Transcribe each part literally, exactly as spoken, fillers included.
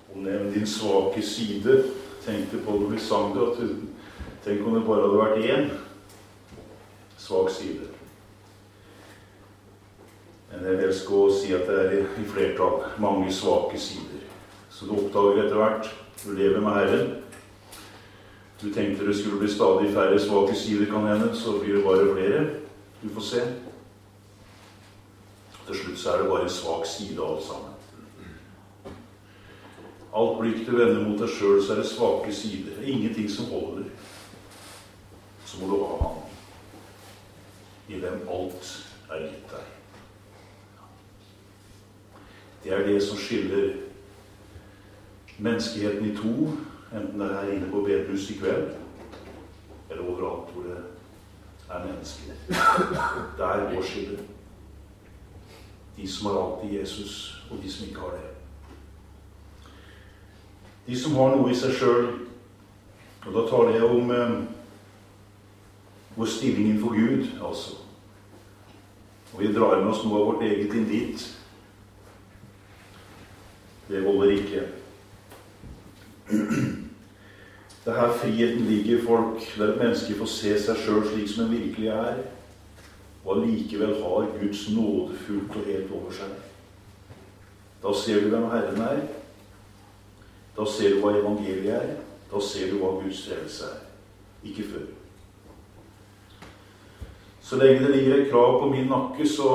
Og nevn din svake side. Tenkte på når vi sang det, at tenk om det bare hadde vært én svak side. Men jeg elsker å si at det er i flertall mange svake sider. Så du oppdager etter hvert, du lever med Herren. Du tenkte det skulle bli stadig færre svake sider, kan hende, så blir det bare flere. Du får se. Til slutt så er det bare en svak side av alt sammen. Alt blikk du vender mot deg selv, så er det svake sider. Det er ingenting som holder. Så må du ha Han, i hvem alt er gitt deg. Det er det som skiller menneskeheten i to, enten det er her inne på bedehus i kveld, eller overalt hvor det er mennesker. Det er vår skille. De som har alt i Jesus, og de som ikke har det. De som har noe i seg selv, og da taler jeg om eh, vår stilling innenfor Gud, altså. Og vi drar med oss noe av vårt eget inn dit. Det holder ikke. Det er her friheten ligger, folk, der et menneske får se seg selv slik som en virkelig er, og allikevel har Guds nåde fullt og helt over seg. Da ser du hvem Herren er. Da ser du hva evangeliet er. Da ser du hva Guds frelse er. Ikke før. Så lenge det ligger et krav på min nakke, så,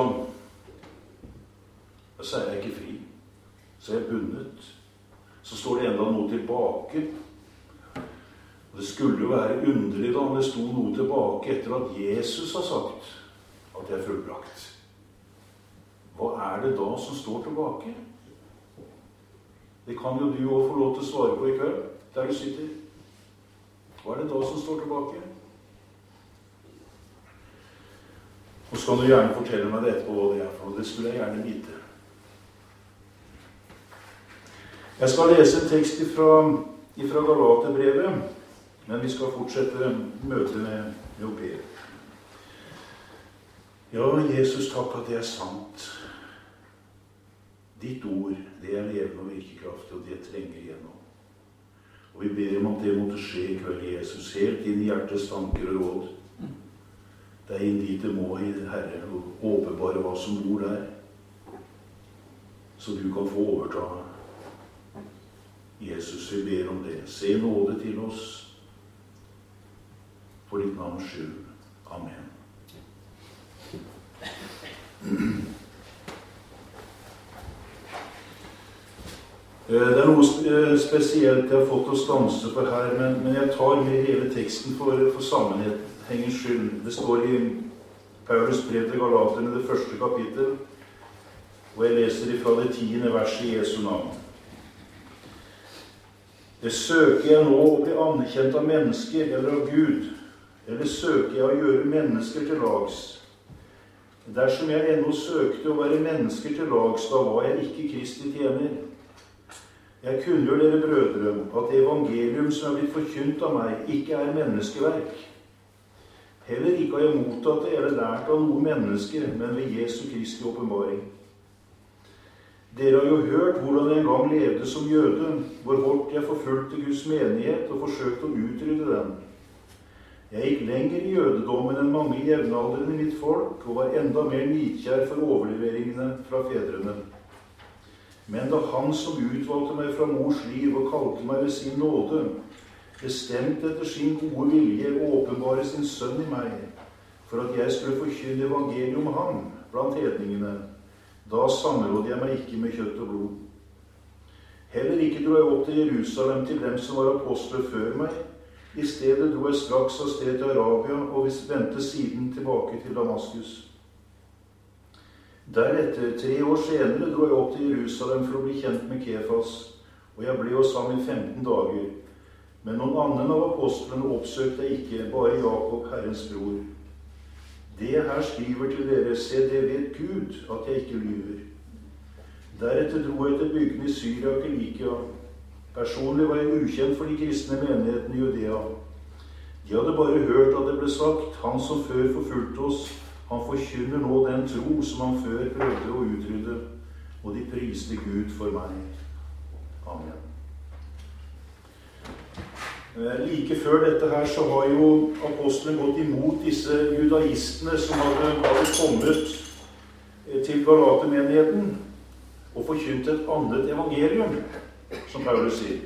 så er jeg ikke fri. Så er jeg bundet. Så står det enda noe tilbake. Og det skulle jo være underlig da om det sto noe tilbake etter at Jesus har sagt at det er fullbrakt. Hva er det da som står tilbake? Det kan jo du også få lov til å svare på i kveld, der du sitter. Hva er det da som står tilbake? Og så kan du gjerne fortelle meg det etterpå hva det er for noe. Det skulle jeg gjerne vite. Jeg skal lese en tekst ifra, ifra Galaterbrevet, men vi skal fortsette møtet med, med å be. Ja, Jesus, takk at det er sant. Ditt ord, det er levende og virkekraftig, og det trenger igjennom. Og vi ber om at det måtte skje i kveld, Jesus, helt inn i hjertets tanker og råd. Det er inn dit det må, Herre, og åpenbare hva som bor der, så du kan få overta. Jesus, vi ber om det. Se nåde til oss, for ditt navns skyld. Amen. Det er noe spesielt jeg har fått å stanse for her, men, men jeg tar med hele teksten for, for sammenhengens skyld. Det står i Paulus brev til Galaterne, det første kapittel, og jeg leser ifra det tiende verset i Jesu navn. Det søker jeg nå å bli anerkjent av mennesker eller av Gud, eller søker jeg å gjøre mennesker til lags. Dersom jeg ennå søkte å være mennesker til lags, da var jeg ikke Kristi tjener. Jeg kunngjør dere, brødre, at evangelium som er blitt forkynt av meg, ikke er menneskeverk. Heller ikke har jeg mottatt det eller lært av noen mennesker, men ved Jesu Kristi åpenbaring. Dere har jo hørt hvordan jeg en gang levde som jøde, hvor hårdt jeg forfulgte Guds menighet og forsøkte å utrydde den. Jeg gikk lenger i jødedommen enn mange jevnaldrende i mitt folk, og var enda mer nidkjær for overleveringene fra fedrene. Men da Han som utvalgte meg fra mors liv og kalte meg ved sin nåde, bestemt etter sin gode vilje å åpenbare sin sønn i meg, for at jeg skulle forkynne evangeliet om ham blant hedningene, da samrådde jeg meg ikke med kjøtt og blod. Heller ikke dro jeg opp til Jerusalem til dem som var apostler før meg. I stedet dro jeg straks av sted til Arabia og vendte siden tilbake til Damaskus. Deretter, tre år senere, dro jeg opp til Jerusalem for å bli kjent med Kefas, og jeg ble hos ham i femten dager. Men noen annen av apostlene oppsøkte jeg ikke, bare Jakob, Herrens bror. Det jeg her skriver til dere, se, det vet Gud at jeg ikke lyver. Deretter dro jeg til bygdene i Syria og Kilikia. Personlig var jeg ukjent for de kristne menighetene i Judea. De hadde bare hørt at det ble sagt, han som før forfulgte oss, han forkynner nå den tro som han før prøvde å utrydde, og de priste Gud for meg. Amen. Like før dette her så har jo apostelen gått imot disse judaistene som hadde, hadde kommet til Galatermenigheten og forkynt et annet evangelium, som Paulus sier.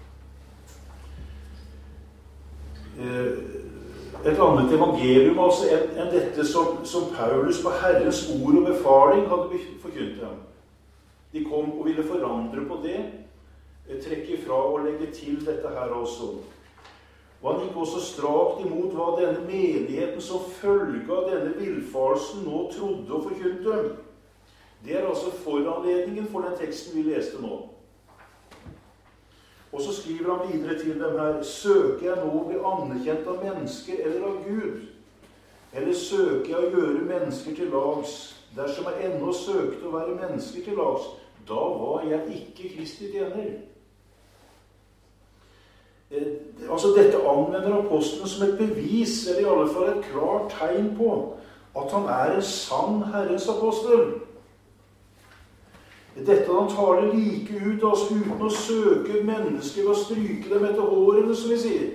Et annet evangelium altså enn dette som, som Paulus på Herrens ord og befaling hadde forkynt dem. De kom og ville forandre på det, trekke ifra og legge til dette her også. Og han gikk også strakt imot hva denne menigheten som følge av denne villfarelsen nå trodde og forkynte. Det er altså foranledningen for den teksten vi leste nå. Og så skriver han videre til dem her: søker jeg nå å bli anerkjent av mennesker eller av Gud? Eller søker jeg å gjøre mennesker til lags? Dersom jeg ennå søkte å være mennesker til lags, da var jeg ikke Kristi tjener. Eh, altså dette anvender apostelen som et bevis, eller i alle fall et klart tegn på at han er en sann Herrens apostel. Dette han taler like ut, altså uten å søke mennesker og stryke dem etter hårene, som vi sier.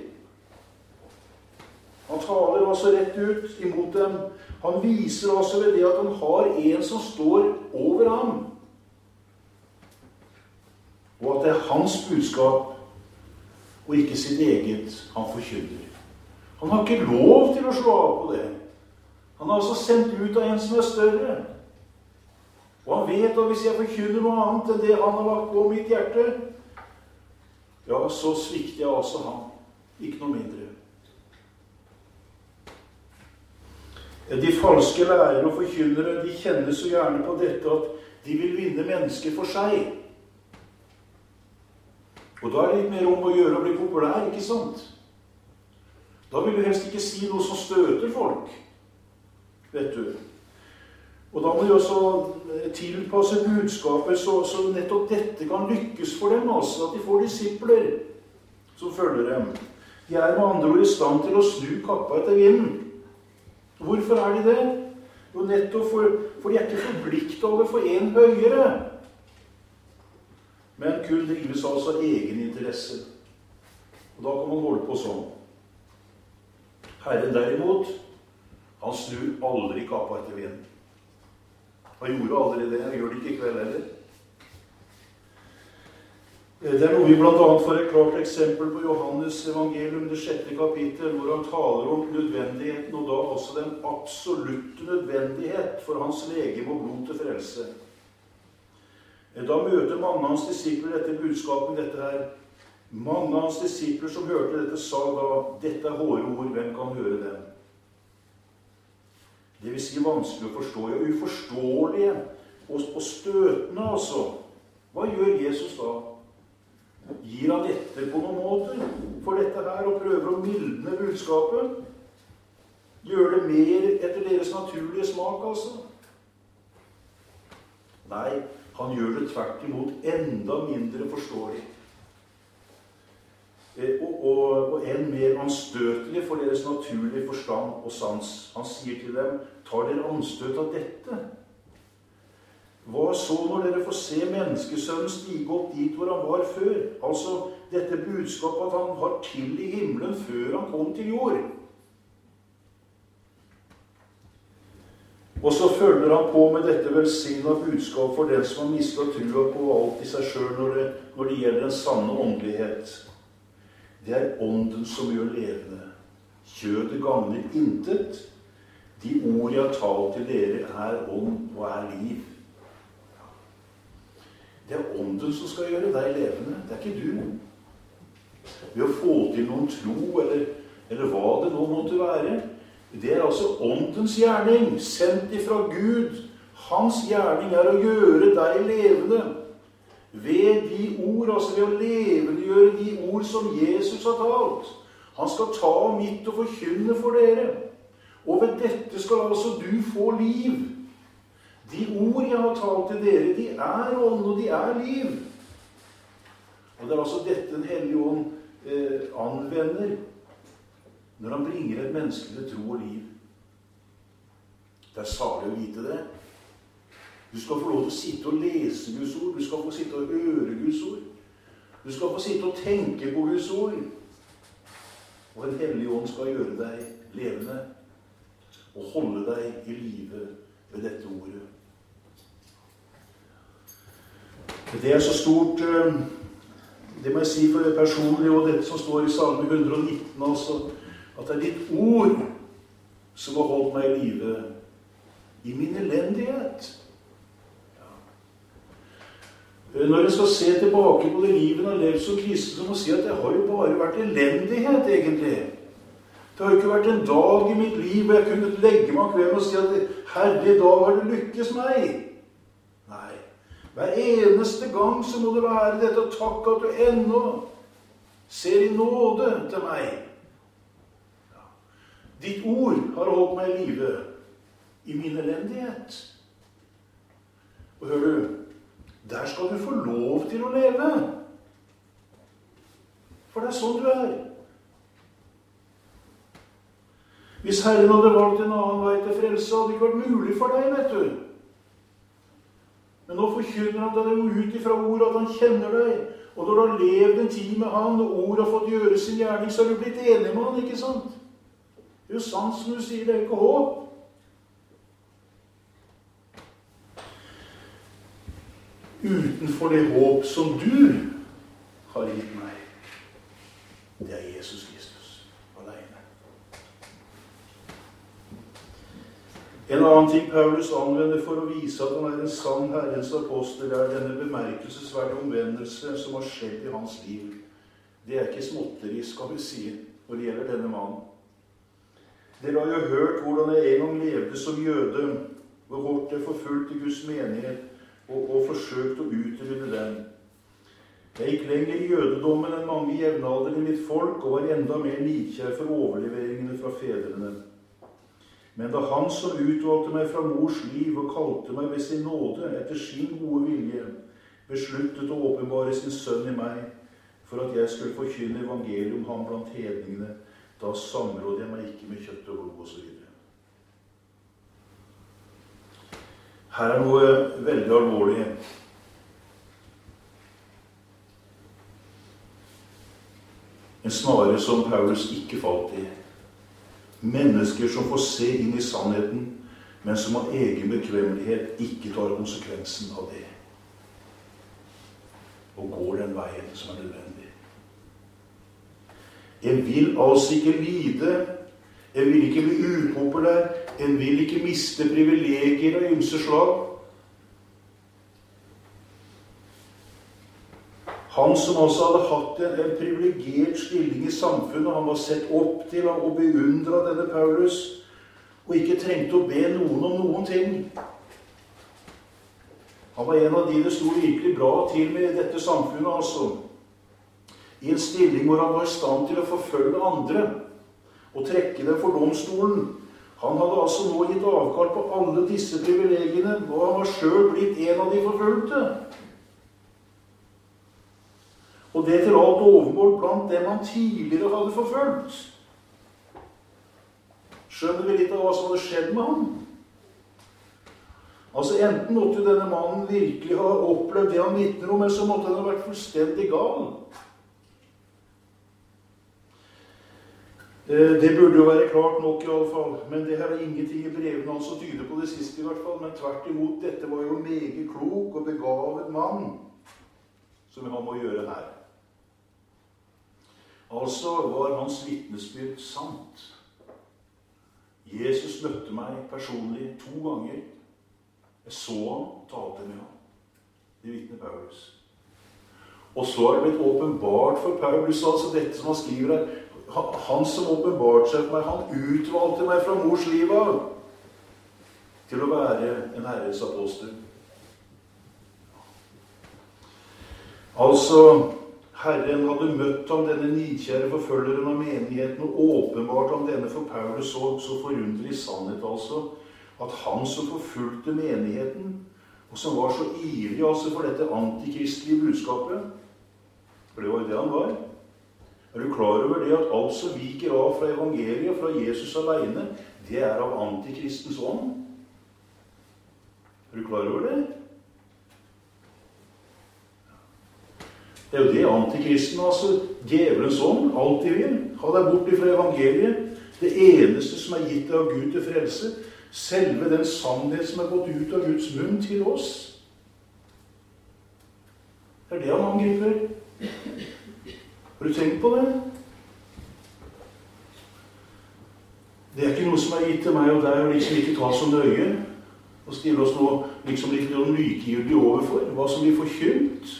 Han taler altså rett ut imot dem. Han viser altså ved det at han har en som står over ham. Og at det er hans budskap, og ikke sitt eget, han forkynner. Han har ikke lov til å slå av på det. Han har altså sendt ut av en som er større. Og han vet at hvis jeg forkynner noe annet enn det han har lagt på mitt hjerte, ja, så svikter jeg altså ham. Ikke noe mindre. De falske lærere og forkynnere, de kjenner så gjerne på dette at de vil vinne mennesker for seg. Og da er det litt mer om å gjøre å bli populær, ikke sant? Da vil du helst ikke si noe som støter folk, vet du. Og da må de også tilpasse budskapet, så, så nettopp dette kan lykkes for dem, altså, at de får disipler som følger dem. De er med andre ord i stand til å snu kappa etter vinden. Hvorfor er de det? Jo, nettopp for, for de er ikke forpliktet over for en høyere, men kun drives altså av egen interesse. Og da kan man holde på sånn. Herren derimot, han snur aldri kappa etter vinden. Han gjorde aldri det, han gjør det ikke i kveld heller. Det er noe vi blant annet får et klart eksempel på Johannes evangelium, det sjette kapittel, hvor han taler om nødvendigheten, og da også den absolutte nødvendighet for hans legeme og blod til frelse. Da møter mange av hans disipler dette budskapet, dette her. Mange av hans disipler som hørte dette, sa da: dette er hårde ord, hvem kan høre dem? Det vil si vanskelig å forstå, ja, uforståelige og, og støtende, altså. Hva gjør Jesus da? Gir han etter på noen måter for dette her, og prøver å mildne budskapet? Gjør det mer etter deres naturlige smak, altså? Nei, han gjør det tvert imot enda mindre forståelig. Eh, og, og, og enn mer anstøtelig for deres naturlige forstand og sans. Han sier til dem: tar dere anstøt av dette? Hva så når dere får se menneskesønnen stige opp dit hvor han var før? Altså dette budskapet at han har til i himmelen før han kom til jord. Og så følger han på med dette velsignet budskap for den som har mistet trua på alt i seg selv når det, når det gjelder den sanne åndelighet. Det er ånden som gjør levende. Kjødet gagner intet. De ord jeg har talt til dere er ånd og er liv. Det er ånden som skal gjøre deg levende. Det er ikke du. Ved å få til noen tro, eller, eller hva det nå måtte være. Det er altså åndens gjerning, sendt ifra Gud. Hans gjerning er å gjøre deg levende. Ved de ord, altså ved å levendegjøre de ord som Jesus har talt. Han skal ta mitt og forkynne for dere. Og ved dette skal altså du få liv. De ord jeg har talt til dere, de er ånd, og de er liv. Og det er altså dette Den hellige ånd eh, anvender når han bringer et menneske til tro og liv. Det er salig å vite det. Du skal få lov til å sitte og lese Guds ord. Du skal få sitte og høre Guds ord. Du skal få sitte og tenke på Guds ord. Og en hellig ånd skal gjøre deg levende og holde deg i live ved dette ordet. Det er så stort, det må jeg si for det personlige, og dette som står i Salme et hundre og nitten, altså, at det er ditt ord som har holdt meg i live i min elendighet. Ja. Når jeg skal se tilbake på det livet jeg har levd som kristen, så må jeg si at det har jo bare vært elendighet, egentlig. Det har jo ikke vært en dag i mitt liv hvor jeg kunne legge meg kvelden og si at Herre, i dag har det lykkes meg. Nei. Hver eneste gang så må det være dette, og takk at du ennå ser i nåde til meg. Ja. Ditt ord har holdt meg i live i min elendighet. Og hør du, der skal du få lov til å leve. For det er sånn du er. Hvis Herren hadde valgt en annen vei til frelse, hadde det ikke vært mulig for deg, vet du. Men nå forkynner han deg jo ut ifra ordet at han kjenner deg. Og når du har levd en tid med han, og ordet har fått gjøre sin gjerning, så har du blitt enig med han, ikke sant? Det er jo sant som du sier, det er ikke håp. Utenfor det håp som du har gitt meg, det er Jesus Kristus alene. En annen ting Paulus anvender for å vise at han er en sann Herrens apostel, er denne bemerkelsesverdige omvendelse som har skjedd i hans liv. Det er ikke småtteri, skal vi si, når det gjelder denne mannen. Dere har jo hørt hvordan jeg en gang levde som jøde, hvor hårdt jeg forfulgte Guds menighet og, og forsøkte å utrydde den. Jeg gikk lenger i jødedommen enn mange jevnaldrende i mitt folk, og var enda mer nidkjær for overleveringene fra fedrene. Men da han som utvalgte meg fra mors liv og kalte meg ved sin nåde etter sin gode vilje, besluttet å åpenbare sin sønn i meg, for at jeg skulle forkynne evangelium om ham blant hedningene, da samrådde jeg meg ikke med kjøtt og blod og så videre. Her er noe veldig alvorlig. En snare som Paulus ikke falt i. Mennesker som får se inn i sannheten, men som av egen bekvemmelighet ikke tar konsekvensen av det. Og går den veien som er nødvendig. En vil altså ikke lide, en vil ikke bli upopulær, en vil ikke miste privilegier av ymse slag. Han som altså hadde hatt en, en privilegert stilling i samfunnet, han var sett opp til og beundret denne Paulus, og ikke trengte å be noen om noen ting. Han var en av de det sto virkelig bra til med i dette samfunnet, altså. I en stilling hvor han var i stand til å forfølge andre, og trekke dem for domstolen. Han hadde altså nå gitt avkall på alle disse privilegiene, og han var selv blitt en av de forfølgte. Og det til alt overmål blant dem han tidligere hadde forfølgt. Skjønner vi litt av hva som hadde skjedd med ham? Altså enten måtte denne mannen virkelig ha opplevd det han vitner om, eller så måtte han ha vært fullstendig gal. Det burde jo være klart nok i alle fall, men det her er ingenting i brevene hans som tyder på det siste i hvert fall, men tvert imot, dette var jo en meget klok og begavet mann som han må gjøre her. Altså var hans vitnesbyrd sant. Jesus møtte meg personlig to ganger. Jeg så ham, talte med ham. Det vitner Paulus. Og så er det blitt åpenbart for Paulus, altså dette som han skriver her. Han som åpenbart seg for meg, han utvalgte meg fra mors liv av til å være en Herrens apostel. Altså, Herren hadde møtt ham, denne nidkjære forfølgeren av menigheten, og åpenbart ham denne for Paulus så, så forunderlig sannhet, altså, at han som forfulgte menigheten, og som var så ivrig altså, for dette antikristelige budskapet, for det var jo det han var. Er du klar over det at alt som viker av fra evangeliet, fra Jesus alene, det er av antikristens ånd? Er du klar over det? Det er jo det antikristen, altså djevelens ånd, alltid vil. Ta deg bort ifra evangeliet, det eneste som er gitt av Gud til frelse, selve den sannhet som er gått ut av Guds munn til oss. Det er det han angriper. Har du tenkt på det? Det er ikke noe som er gitt til meg og deg, og liksom ikke ta så nøye, og stille oss nå liksom litt likegyldig overfor hva som blir forkynt.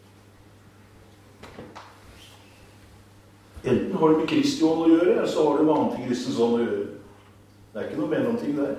Enten har det med Kristi ånd å gjøre, eller så har det med antikristens ånd å gjøre. Det er ikke noe mellomting der.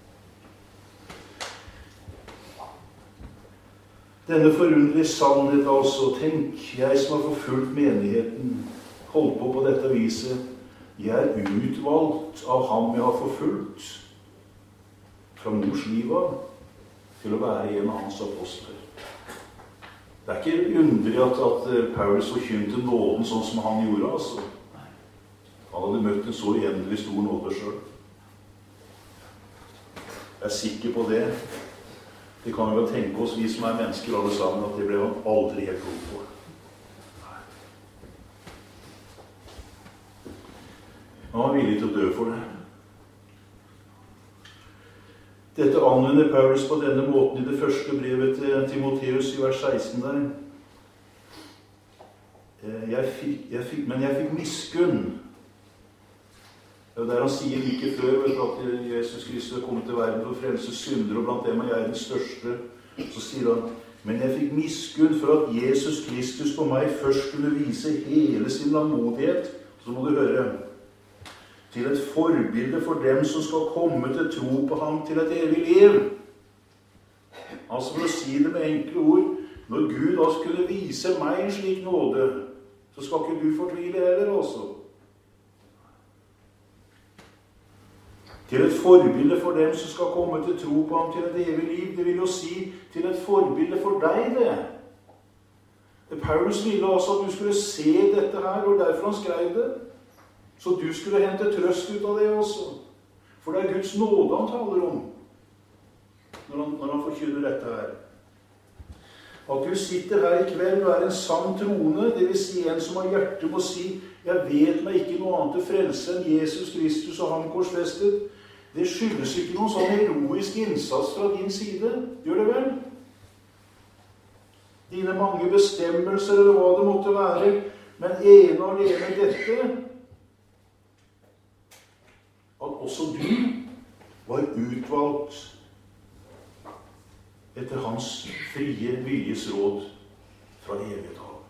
Denne forunderlige sannhet altså, tenk, jeg som har forfulgt menigheten, holdt på på dette viset, jeg er utvalgt av ham jeg har forfulgt, fra mors liv av, til å være en av hans apostler. Det er ikke underlig at, at Paulus forkynte nåden sånn som han gjorde, altså. Han hadde møtt en så uendelig stor nåde selv. Jeg er sikker på det. Det kan vi vel tenke oss, vi som er mennesker alle sammen, at det ble han aldri helt god på. Han var villig til å dø for det. Dette anvender Paulus på denne måten i det første brevet til Timotheus i vers seksten der. Jeg fikk, jeg fikk, men jeg fikk miskunn. Det er der han sier like før, vet du, at Jesus Kristus er kommet til verden for å frelse syndere, og blant dem er jeg den største. Så sier han, men jeg fikk miskunn for at Jesus Kristus på meg først kunne vise hele sin langmodighet. Så må du høre, til et forbilde for dem som skal komme til tro på ham til et evig liv. Altså for å si det med enkle ord, når Gud altså kunne vise meg en slik nåde, så skal ikke du fortvile heller også. Til et forbilde for dem som skal komme til tro på ham til et evig liv, det vil jo si til et forbilde for deg det. Paulus ville altså at du skulle se dette her, og derfor han skrev det. Så du skulle hente trøst ut av det også. For det er Guds nåde han taler om når han, når han forkynner dette her. At du sitter her i kveld og er en sann troende, det vil si en som har hjerte må si, jeg vet meg ikke noe annet til frelse enn Jesus Kristus og ham korsfestet. Det skyldes ikke noen sånn heroisk innsats fra din side. Gjør det vel? Dine mange bestemmelser eller hva det måtte være, men ene og alene dette, at også du var utvalgt etter hans frie viljes råd fra evighet av.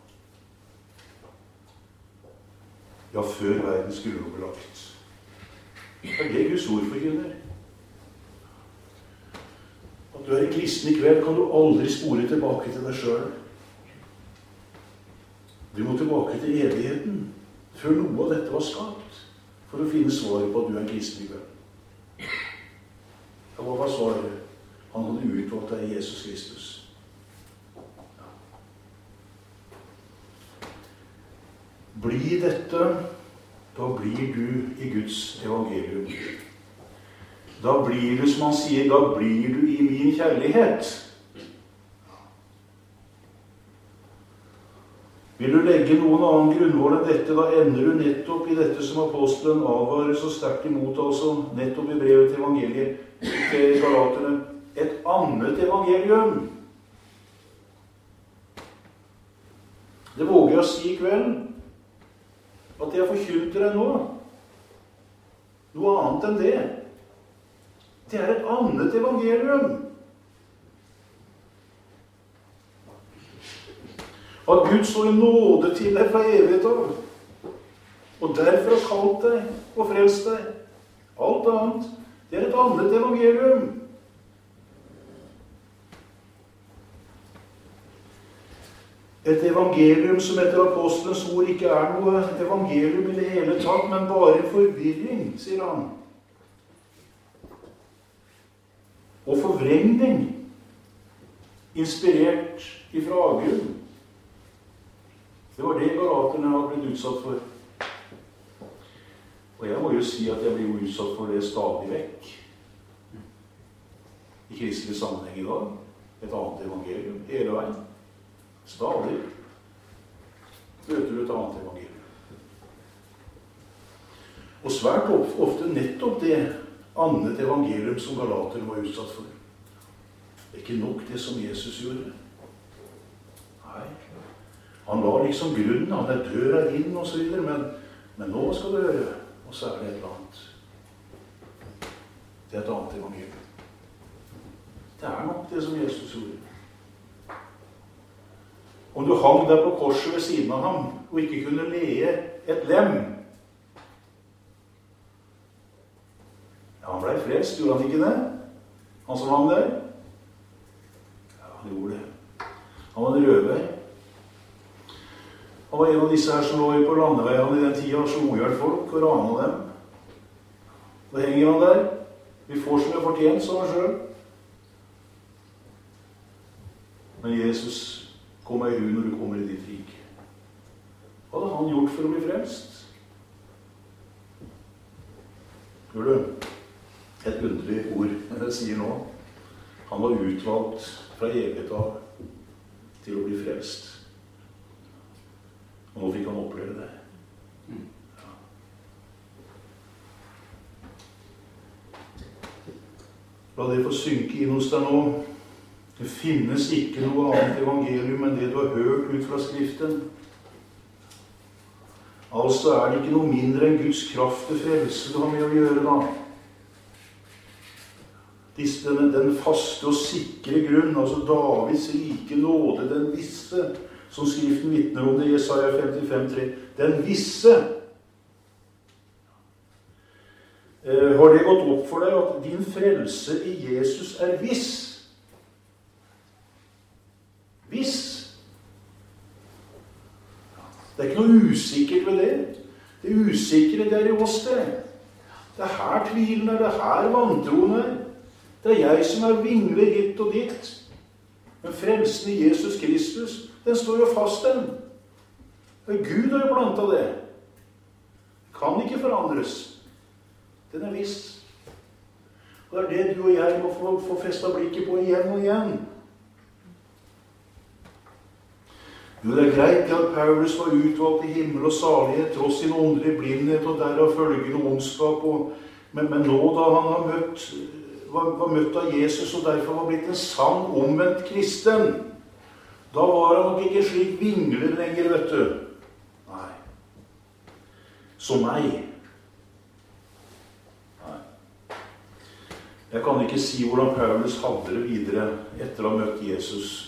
Ja, før verdens grunnlag ble lagt. Det er det Guds ord forkynner. At du er en kristen i kveld, kan du aldri spore tilbake til deg selv. Du må tilbake til evigheten, før noe av dette var skapt, for å finne svaret på at du er en kristen i kveld. Ja, hva var svaret? Han hadde utvalgt deg i Jesus Kristus. Ja. Bli dette, da blir du i Guds evangelium. Da blir du, som han sier, da blir du i min kjærlighet. Vil du legge noen annen grunnvoll enn dette, da ender du nettopp i dette som apostelen advarer så sterkt imot, altså nettopp i brevet til evangeliet, til Galaterne. Et annet evangelium. Det våger jeg å si i kveld, at jeg forkynte deg nå. Noe annet enn det. Det er et annet evangelium. At Gud så i nåde til deg fra evighet av, og derfor har kalt deg og frelst deg. Alt annet, det er et annet evangelium. Et evangelium som etter apostelens ord ikke er noe evangelium i det hele tatt, men bare en forvirring, sier han. Og forvrengning, inspirert ifra avgrunn. Det var det galaterne hadde blitt utsatt for. Og jeg må jo si at jeg blir jo utsatt for det stadig vekk. I kristelig sammenheng i dag. Et annet evangelium, hele veien. Stadig møter du et annet evangelium. Og svært ofte nettopp det annet evangelium som Galaterne var utsatt for. Det er ikke nok det som Jesus gjorde. Nei. Han la liksom grunnen, han er døra inn og så videre, men, men nå skal du høre, og så er det et eller annet. Det er et annet evangelium. Det er nok det som Jesus gjorde. Om du hang der på korset ved siden av ham, og ikke kunne leie et lem. Ja, han ble frelst, gjorde han ikke det? Han som hang der? Ja, han gjorde det. Han var en rødvei. Han var en av disse her som lå på landeveiene i den tida og slo ihjel folk og rana dem. Da henger han der. Vi får som vi har fortjent, sa han selv. Men Jesus, kom meg i hu når du kommer i ditt rike. Hva hadde han gjort for å bli frelst? Hør du? Et underlig ord jeg sier nå. Han var utvalgt fra evighet av til å bli frelst. Og nå fikk han oppleve det. Ja. La det få synke inn hos deg nå. Det finnes ikke noe annet evangelium enn det du har hørt ut fra Skriften. Altså er det ikke noe mindre enn Guds kraft til frelse du har med å gjøre da. Den, den faste og sikre grunn, altså Davids rike nåde, den visse, som Skriften vitner om det i Jesaja femtifem tre, den visse. Eh, har det gått opp for deg at din frelse i Jesus er viss? Viss. Det er ikke noe usikkert ved det. Det usikre, det er i oss det. Det er her tvilen er, det er her vantroen er. Det er jeg som er vingler hit og dit. Men frelsen i Jesus Kristus, den står jo fast den. Gud har jo plantet det. Det kan ikke forandres. Den er viss. Og det er det du og jeg må få, få festet blikket på igjen og igjen. Jo, det er greit at Paulus var utvalgt i himmel og salighet, tross sin åndelige blindhet og derav følgende ondskap. Og, men, men nå da han har møtt, var, var møtt av Jesus og derfor var blitt en sann omvendt kristen, da var han nok ikke slik vingler lenger, vet du. Nei. Som meg. Nei. Jeg kan ikke si hvordan Paulus hadde det videre etter å ha møtt Jesus.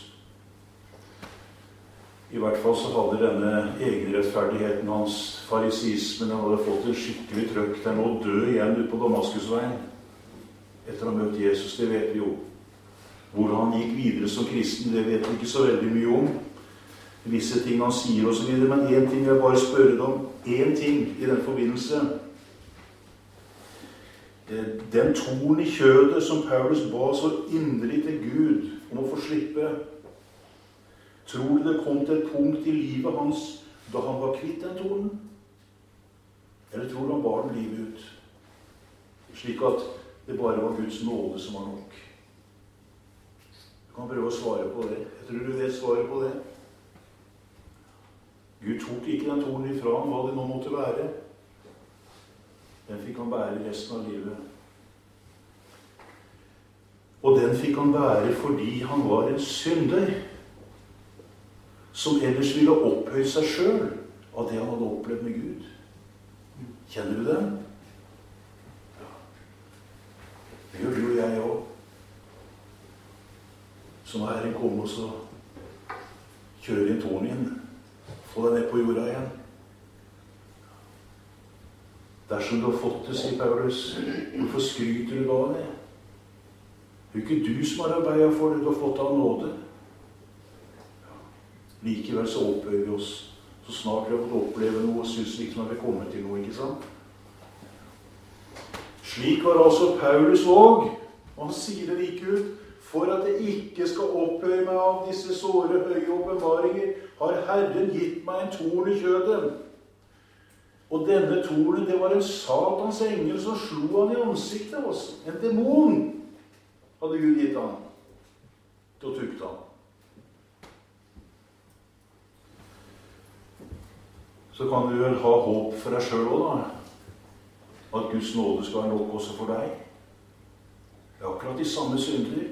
I hvert fall så hadde denne egenrettferdigheten hans, farisismen, han hadde fått en skikkelig trøkk. Det er nå død igjen ut på Damaskusveien. Etter å ha møtt Jesus, det vet vi jo. Hvor han gikk videre som kristen, det vet vi ikke så veldig mye om. Visse ting han sier og så videre, men en ting jeg bare spørre deg om. En ting i den forbindelse. Den torn i kjødet som Paulus ba så inderlig til Gud om å få slippe. Tror du det kom til et punkt i livet hans da han var kvitt den tornen? Eller tror du han bar den livet ut? Slik at det bare var Guds nåde som var nok. Du kan prøve å svare på det. Jeg tror du vet svaret på det. Gud tok ikke den tornen ifra ham, hva det nå måtte være. Den fikk han bære resten av livet. Og den fikk han bære fordi han var en synder, som ellers ville opphøye seg selv av det han hadde opplevd med Gud. Kjenner du den? Ja. Det gjør du og jeg også. Så nå er Herren kommet og så kjører inn tornen inn. Få deg ned på jorda igjen. Dersom du har fått det, sier Paulus, hvorfor skryter du da av det? Det er ikke du som har arbeidet for det, du har fått av nåde. Likevel så opphøyer vi oss så snart vi har fått oppleve noe og synes liksom at vi kommer til noe, ikke sant? Slik var altså Paulus også, og han sier det like ut, for at det ikke skal opphøye meg av disse såre høye åpenbaringer, har Herren gitt meg en torn i kjødet. Og denne tornen, det var en satans engel som slo han i ansiktet også. En demon hadde Gud gitt han til å tukte han. Så kan du vel ha håp for deg selv også, da. at Guds nåde skal være nok også for deg. Det er akkurat de samme synder.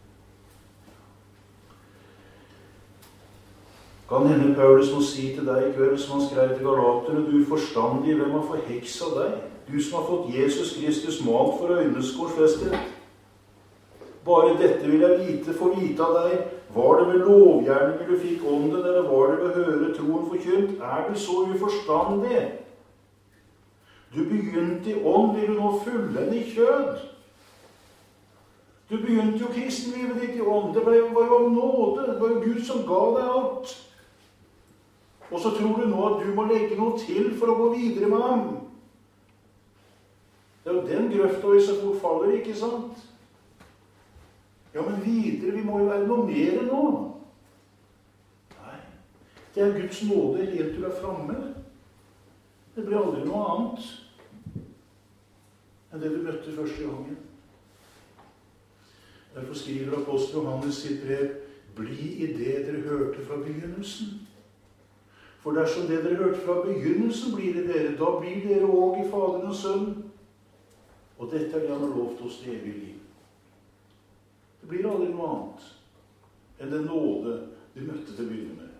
Kan hende Paulus må si til deg i kveld, som han skrev til Galaterne, du forstandige, hvem har forheksa deg? Du som har fått Jesus Kristus malt for øynes korsfestet. Bare dette vil jeg vite, få vite av deg. Var det ved lovgjerninger du fikk ånden, eller var det ved å høre troen forkynt? Er du så uforstandig? Du begynte i ånd, vil du nå fullende i kjød? Du begynte jo kristenlivet ditt i ånd. Det var jo av nåde. Det var jo Gud som ga deg alt. Og så tror du nå at du må legge noe til for å gå videre med ham. Det er jo den grøfta vi så fort faller, ikke sant? Ja, men videre, vi må jo være noe mer nå. Nei, det er Guds nåde helt til du er framme. Det blir aldri noe annet enn det du møtte første gangen. Derfor skriver apostel Johannes sitt brev, bli i det dere hørte fra begynnelsen. For dersom det dere hørte fra begynnelsen blir i dere, da blir dere også i Faderen og Sønnen. Og dette er det han har lovt oss til evig liv. Det blir aldri noe annet enn den nåde vi møtte til å begynne med.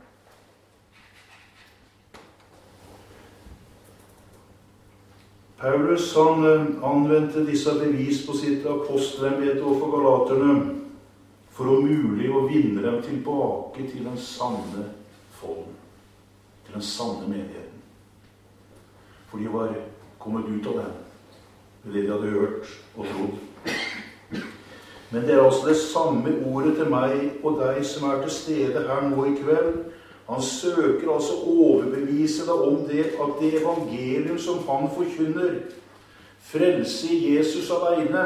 Paulus han anvendte disse bevis på sitt apostelembete overfor galaterne for å mulig å vinne dem tilbake til den sanne folden, til den sanne menigheten. For de var kommet ut av den med det de hadde hørt og trodd. Men det er altså det samme ordet til meg og deg som er til stede her nå i kveld. Han søker altså å overbevise deg om det at det evangelium som han forkynner, frelse i Jesus alene,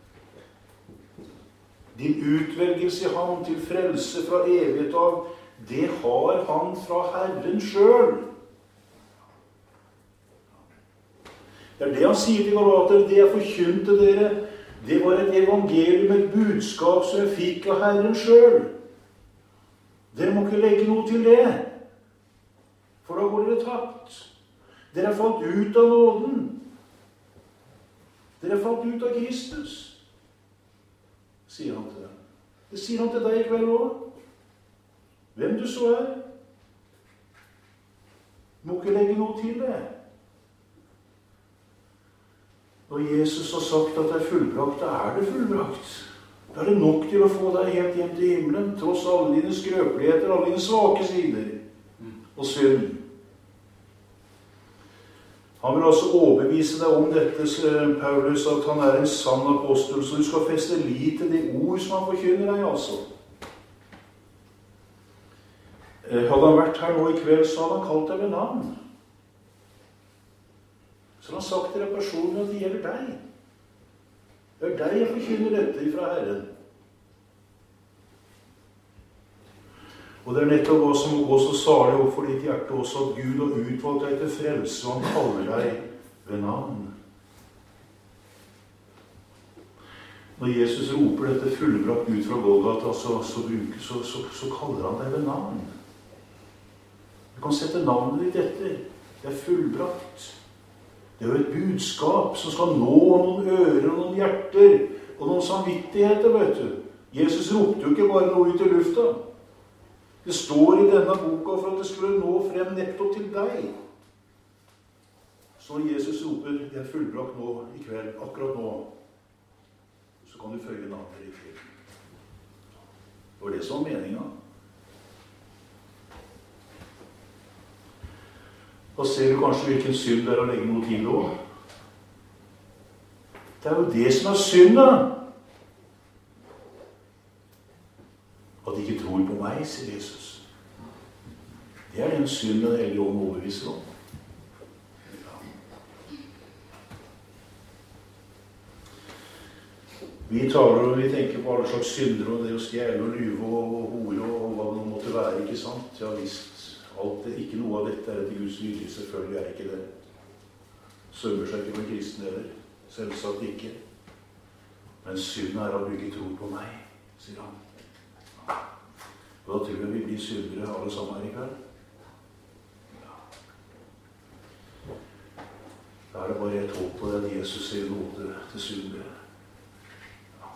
din utvelgelse i ham til frelse fra evighet av, det har han fra Herren selv. Det er det han sier til Galater, det jeg forkynte dere, det var et evangelium, et budskap som jeg fikk av Herren selv. Dere må ikke legge noe til det, for da går dere tapt. Dere er falt ut av nåden. Dere er falt ut av Kristus, sier han til dem. Det sier han til deg i kveld også. Hvem du så er. Må ikke legge noe til det. Når Jesus har sagt at det er fullbrakt, da er det fullbrakt. Da er det nok til å få deg helt hjem til himmelen, tross alle dine skrøpeligheter, alle dine svake sider og synd. Han vil altså overbevise deg om dette, Paulus, at han er en sann apostel, så du skal feste lit til de ord som han forkynner deg, altså. Hadde han vært her nå i kveld, så hadde han kalt deg ved navn. Så han har sagt til deg personlig at det gjelder deg. Det er deg jeg forkynner dette fra Herren. Og det er nettopp hva som må gå så salig opp for ditt hjerte også, at Gud har utvalgt deg til frelse, og han kaller deg ved navn. Når Jesus roper dette fullbrakt ut fra Golgata, så, så, så, så, så kaller han deg ved navn. Du kan sette navnet ditt etter. Det er fullbrakt. Det er jo et budskap som skal nå noen ører og noen hjerter og noen samvittigheter, vet du. Jesus ropte jo ikke bare noe ut i lufta. Det står i denne boka for at det skulle nå frem nettopp til deg. Så når Jesus roper, det er fullbrakt nå i kveld, akkurat nå, så kan du følge navnet ditt til. Det var det som var meningen. Da ser du kanskje hvilken synd det er å legge noe til også. Det er jo det som er synd, da. At de ikke tror på meg, sier Jesus. Det er den synd den hellige ånd overbeviser om. Ja. Vi taler og vi tenker på alle slags synder, og det å stjele og lyve og, og hore og hva det nå måtte være, ikke sant? Ja, visst. Alt det, ikke noe av dette er etter Guds vilje, selvfølgelig er ikke det. Sømmer seg ikke med kristne heller. Selvsagt ikke. Men synden er at du ikke tror på meg, sier han. Og da tror jeg vi blir syndere alle sammen her i kveld. Ja. Da er det bare ett håp på den Jesus i nåde til syndere. Ja.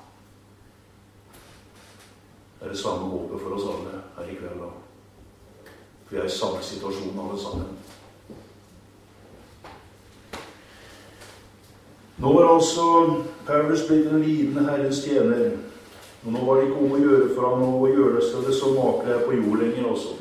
Det er det samme håpet for oss alle her i kveld da. For vi er i samme situasjon alle sammen. Nå var altså Paulus blitt en lidende Herrens tjener. Og nå var det ikke om å gjøre for ham å gjøre det så det så makelig her på jord lenger også.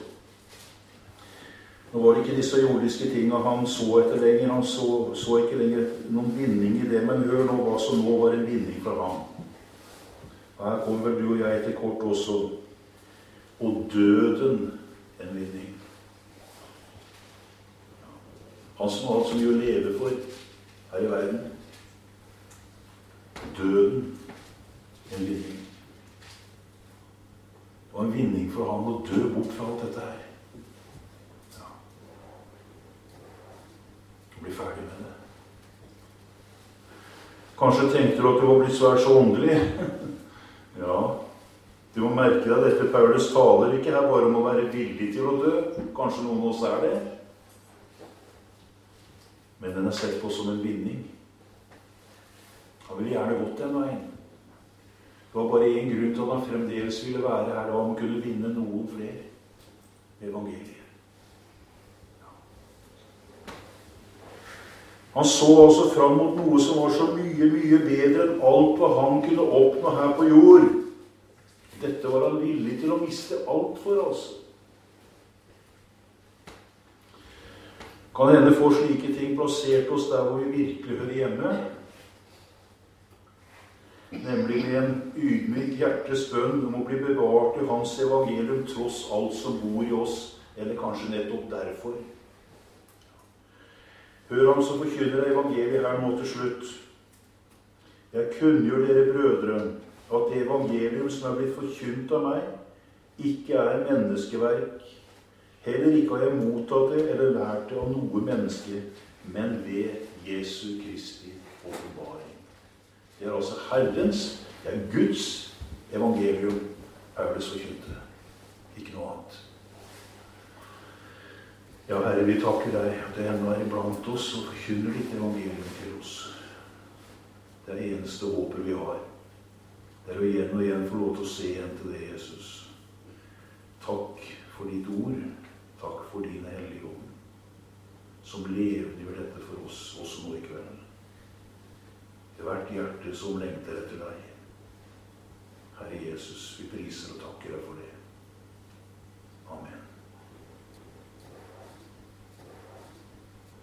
Nå var det ikke disse jordiske tingene han så etter lenger. Han så, så ikke lenger noen vinning i det, men hør nå hva som nå var en vinning for ham. Og her kommer vel du og jeg til kort også. Og døden en vinning. Han som har alt så mye å leve for her i verden. Døden en vinning. Det var en vinning for ham å dø bort fra alt dette her. Bli ferdig med det. Kanskje tenkte du at du var blitt svært så åndelig. Ja, du må merke deg at dette Paulus taler ikke her bare om å være villig til å dø. Kanskje noen av oss er det. Men den er sett på som en vinning. Han ville gjerne gått den veien. Det var bare en grunn til at han fremdeles ville være her, og han kunne vinne noen flere evangelier. Han så altså fram mot noe som var så mye, mye bedre enn alt hva han kunne oppnå her på jord. Dette var han villig til å miste alt for, altså. Kan hende få slike ting plassert oss der hvor vi virkelig hører hjemme. Nemlig med en ydmyk hjertes bønn om å bli bevart i hans evangelium tross alt som bor i oss, eller kanskje nettopp derfor. Hør ham som forkynner evangeliet her nå til slutt. Jeg kunngjør dere brødre, at det evangelium som er blitt forkynt av meg, ikke er menneskeverk. Heller ikke har jeg mottatt det eller lært det av noe menneske, men ved Jesu Kristi åpenbaring. Det er altså Herrens, det er Guds evangelium, Paulus forkynte. Ikke noe annet. Ja, Herre, vi takker deg at det ennå er iblant oss og forkynner ditt evangelium til oss. Det er det eneste håpet vi har. Det er å igjen og igjen få lov til å se igjen til det, Jesus. Takk for ditt ord. Takk for din hellige ånd, som levner dette for oss, også nå i kveld. Det er hvert hjerte som lengter etter deg. Herre Jesus, vi priser og takker deg for det.